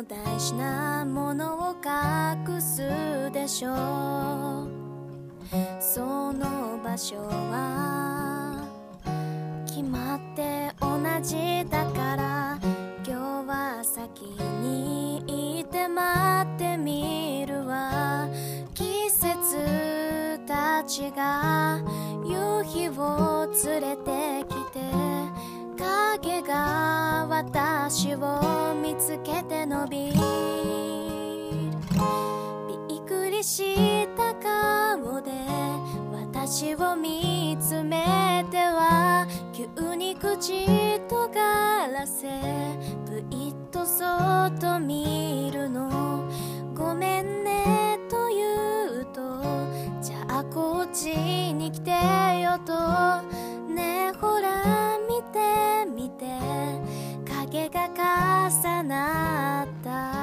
大事なものを隠すでしょう。その場所は決まって同じだから、今日は先にいて待ってみるわ。季節たちが夕日を連れてきて、影が私を見つけて伸びる。びっくりした顔で私を見つめては、急に口とがらせぶいっとそっと見るの。ごめんねと言うと、じゃあこっちに来てよと。ねえほら見て見て、影が重なった。